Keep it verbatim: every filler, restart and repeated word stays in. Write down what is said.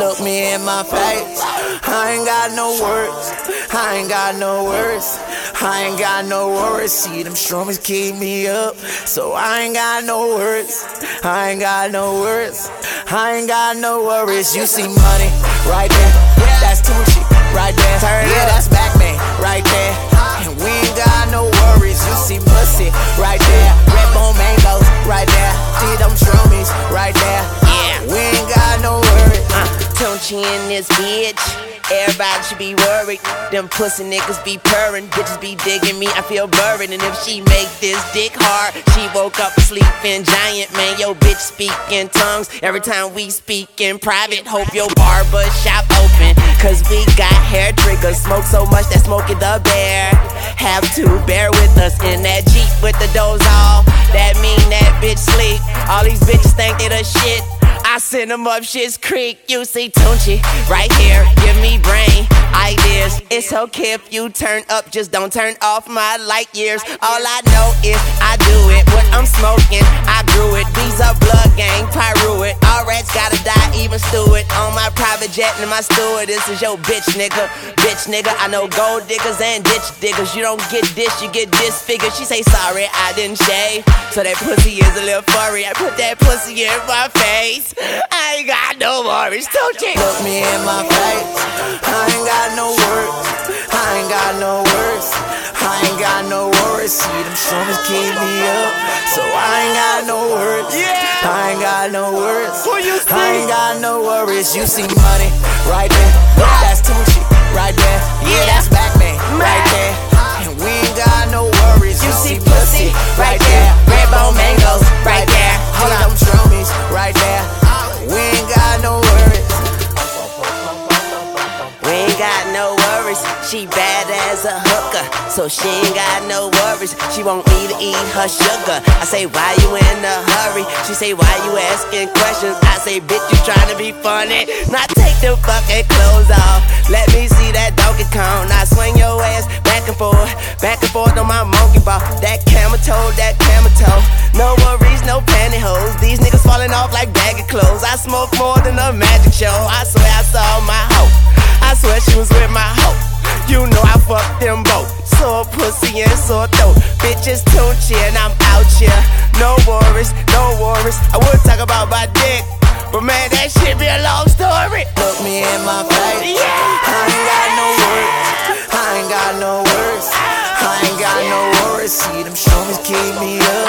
Look me in my face. I ain't got no words. I ain't got no words. I ain't got no worries. See them strummies keep me up, so I ain't got no words. I ain't got no words. I ain't got no worries. You see money right there. That's Tunechi right there. Yeah, that's Batman right there. And we ain't got no worries. You see pussy right there. Red bone mangoes right there. See them strummies right there. Yeah, we ain't got no worries. Uh, Tunechi in this bitch. Everybody should be worried. Them pussy niggas be purring. Bitches be digging me, I feel buried. And if she make this dick hard, she woke up sleeping giant. Man, yo bitch speak in tongues every time we speak in private. Hope your barber shop open, cause we got hair triggers. Smoke so much that Smokey the Bear have to bear with us in that Jeep with the doors off. That mean that bitch sleep. All these bitches think they the shit. I send them up Shit's Creek. You see Tunechi right here, give me brain ideas. It's okay if you turn up, just don't turn off my light years. All I know is I do it. What I'm smoking, I grew it. These are blood gang, pyro it. All rats gotta die, even stew it. On my private jet and my steward. This is your bitch nigga, bitch nigga. I know gold diggers and ditch diggers. You don't get this, you get disfigured. She say sorry, I didn't shave, so that pussy is a little furry. I put that pussy in my face. I ain't got no worries, Tunechi. Look me in my face. I ain't got no words. I ain't got no words. I ain't got no worries. See them strummies keep me up, so I ain't got no words. Yeah. I ain't got no words. Who you see? I ain't got no worries. You see money right there. That's Tunechi right there. Yeah, that's Batman right there. And we ain't got no worries. You see pussy right there. Red bone mangoes right there. Hold on, them strummies right there. We ain't got no worries. We ain't got no worries. She bad as a hooker, so she ain't got no worries. She want me to eat her sugar. I say, why you in a hurry? She say, why you asking questions? I say, bitch, you trying to be funny. Now take them fucking clothes off. Let me see that Donkey Kong. Now swing your ass back and forth, back and forth on my monkey ball. That camel toe, that camel toe. No worries, no pantyhose. These niggas falling off like baggy clothes. I smoke more than a magic show. I swear I saw my hoe. I swear she was with my hoe. You know I fucked them both. Sore pussy and sore throat. Bitches Tunechi and I'm out here. No worries, no worries. I would talk about my dick, but man, that shit be a long story. Look me in my face. Yeah. I ain't got no words. I ain't got no words. I ain't got no worries. See them strummies keep me up,